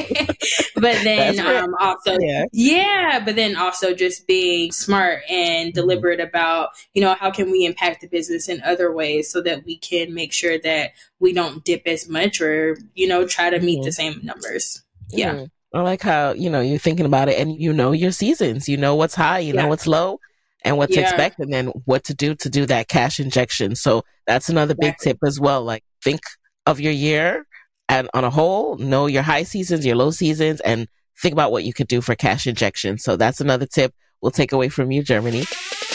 but then um, also, yeah. yeah, but then also just being smart and deliberate mm-hmm. about, you know, how can we impact the business in other ways so that we can make sure that we don't dip as much or, you know, try to meet mm-hmm. the same numbers. Yeah. Mm-hmm. I like how, you know, you're thinking about it and you know your seasons, you know what's high, you yeah. know what's low and what to yeah. expect and then what to do to do that cash injection. So that's another exactly. big tip as well. Like think of your year and on a whole, know your high seasons, your low seasons, and think about what you could do for cash injection. So that's another tip we'll take away from you, Germany.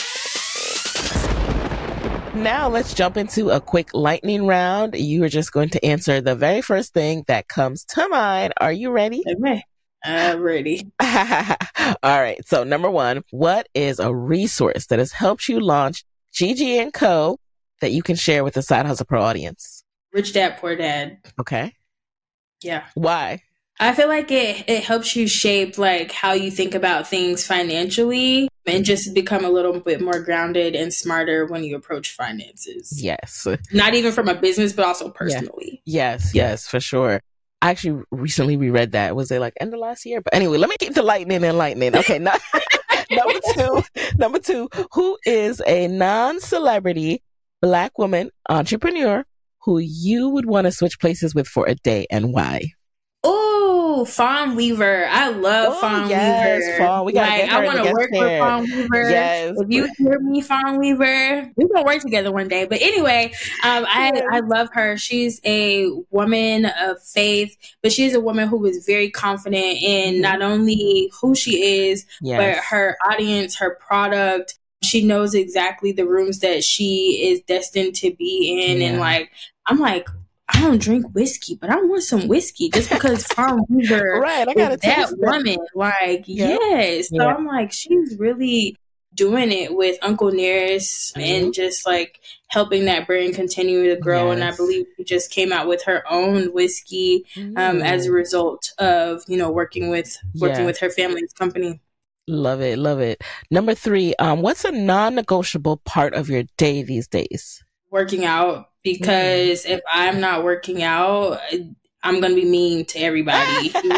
Now let's jump into a quick lightning round. You are just going to answer the very first thing that comes to mind. Are you ready? Okay. I'm ready. All right. So number one, what is a resource that has helped you launch Gigi and Co. that you can share with the Side Hustle Pro audience? Rich Dad, Poor Dad. Okay. Yeah. Why? I feel like it, it helps you shape like how you think about things financially and just become a little bit more grounded and smarter when you approach finances. Yes. Not even from a business, but also personally. Yeah. Yes, yeah. yes, for sure. I actually recently reread that. Was it like end of last year? But anyway, let me keep the lightning and lightning. Okay. Not, number two, number two, who is a non-celebrity Black woman entrepreneur who you would want to switch places with for a day and why? Oh, Fawn Weaver. I love oh, Fawn yes, Weaver. Fawn. We gotta like, get her I want to work with Fawn Weaver. Yes. If you hear me, Fawn Weaver, we're going to work together one day. But anyway, um, I, I love her. She's a woman of faith, but she's a woman who is very confident in not only who she is, yes. but her audience, her product. She knows exactly the rooms that she is destined to be in. Yeah. And like, I'm like, I don't drink whiskey, but I want some whiskey just because Fawn Weaver right, I gotta is that woman. Like, yeah. yes. So yeah. I'm like, she's really doing it with Uncle Nearest mm-hmm. and just like helping that brand continue to grow. Yes. And I believe she just came out with her own whiskey mm-hmm. um, as a result of, you know, working with working yeah. with her family's company. Love it. Love it. Number three, um, what's a non-negotiable part of your day these days? Working out. Because mm. if I'm not working out, I'm going to be mean to everybody. and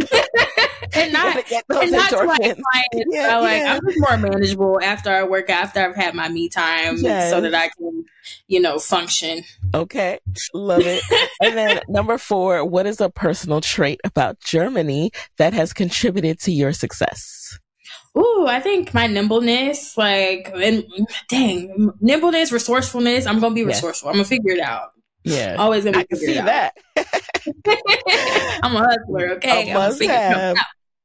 not, and not to my clients. Yeah, so like, yeah. I'm just more manageable after I work, after I've had my me time yes. so that I can, you know, function. Okay. Love it. And then number four, what is a personal trait about Germany that has contributed to your success? Ooh, I think my nimbleness, like, and dang, nimbleness, resourcefulness. I'm going to be resourceful. Yeah. I'm going to figure it out. Yeah. Always going to I can figure see it that. out. I'm a hustler, okay? A must I'm have.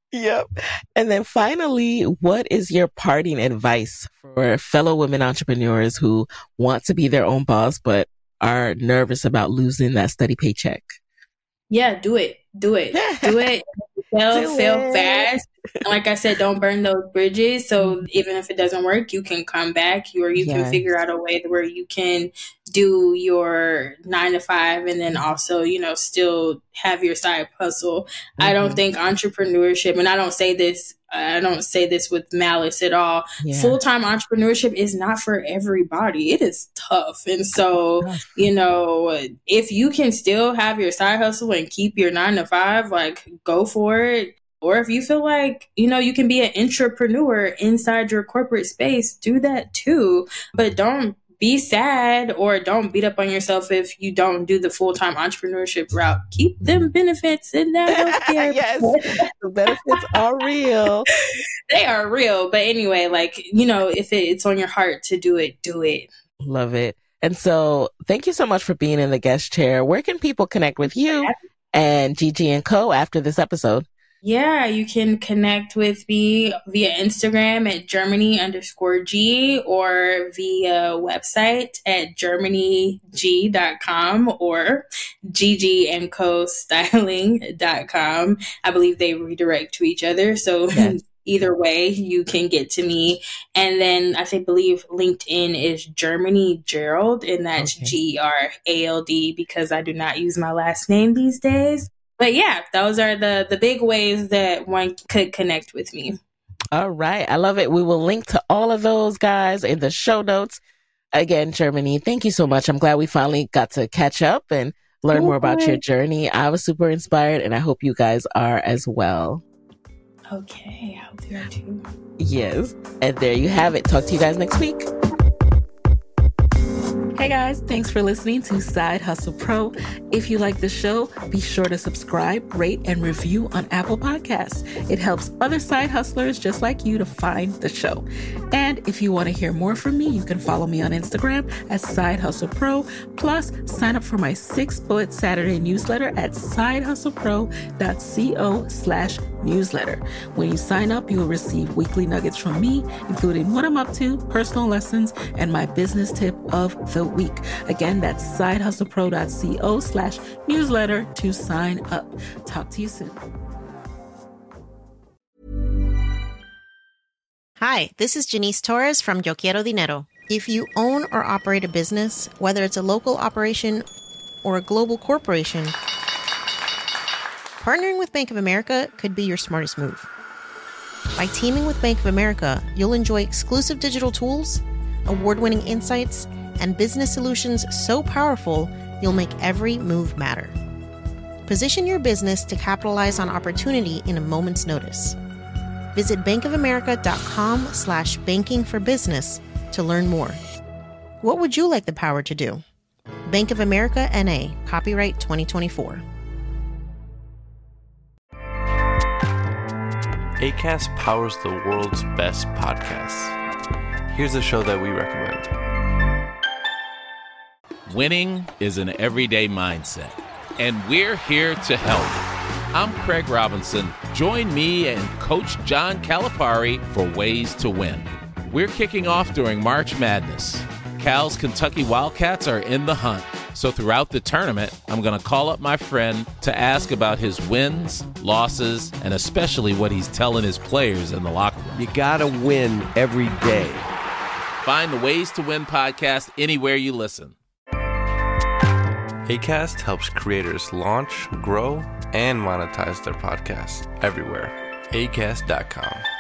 Yep. And then finally, what is your parting advice for fellow women entrepreneurs who want to be their own boss, but are nervous about losing that steady paycheck? Yeah, do it. Do it. Do it. Fail, Do fail it. fast. And like I said, don't burn those bridges. So even if it doesn't work, you can come back, or you Yes. can figure out a way where you can do your nine to five and then also, you know, still have your side hustle. Mm-hmm. I don't think entrepreneurship, and I don't say this, I don't say this with malice at all. Yeah. Full-time entrepreneurship is not for everybody. It is tough. And so, you know, if you can still have your side hustle and keep your nine to five, like, go for it. Or if you feel like, you know, you can be an entrepreneur inside your corporate space, do that too. But don't be sad or don't beat up on yourself if you don't do the full-time entrepreneurship route. Keep them benefits in that healthcare. Yes, the benefits are real. They are real. But anyway, like, you know, if it, it's on your heart to do it, do it. Love it. And so thank you so much for being in the guest chair. Where can people connect with you and Gigi and Co after this episode? Yeah, you can connect with me via Instagram at Germany underscore G or via website at germany g dot com or gigi and co styling dot com. I believe they redirect to each other. So yes. Either way, you can get to me. And then I think believe LinkedIn is Germany Gerald, and that's okay. G E R A L D because I do not use my last name these days. But yeah, those are the, the big ways that one could connect with me. All right. I love it. We will link to all of those guys in the show notes. Again, Germany, thank you so much. I'm glad we finally got to catch up and learn more about your journey. I was super inspired, and I hope you guys are as well. Okay. I hope you are too. Yes. And there you have it. Talk to you guys next week. Hey guys, thanks for listening to Side Hustle Pro. If you like the show, be sure to subscribe, rate, and review on Apple Podcasts. It helps other side hustlers just like you to find the show. And if you want to hear more from me, you can follow me on Instagram at Side Hustle Pro. Plus, sign up for my Six Bullet Saturday newsletter at sidehustlepro.co slash newsletter. When you sign up, you will receive weekly nuggets from me, including what I'm up to, personal lessons, and my business tip of the week. Again, that's sidehustlepro.co slash newsletter to sign up. Talk to you soon. Hi, this is Janice Torres from Yo Quiero Dinero. If you own or operate a business, whether it's a local operation or a global corporation, partnering with Bank of America could be your smartest move. By teaming with Bank of America, you'll enjoy exclusive digital tools, award-winning insights, and business solutions so powerful, you'll make every move matter. Position your business to capitalize on opportunity in a moment's notice. Visit bankofamerica.com slash banking for business to learn more. What would you like the power to do? Bank of America N A, copyright twenty twenty-four. Acast powers the world's best podcasts. Here's a show that we recommend. Winning is an everyday mindset, and we're here to help. I'm Craig Robinson. Join me and Coach John Calipari for Ways to Win. We're kicking off during March Madness. Cal's Kentucky Wildcats are in the hunt. So throughout the tournament, I'm going to call up my friend to ask about his wins, losses, and especially what he's telling his players in the locker room. You got to win every day. Find the Ways to Win podcast anywhere you listen. Acast helps creators launch, grow, and monetize their podcasts everywhere. acast dot com.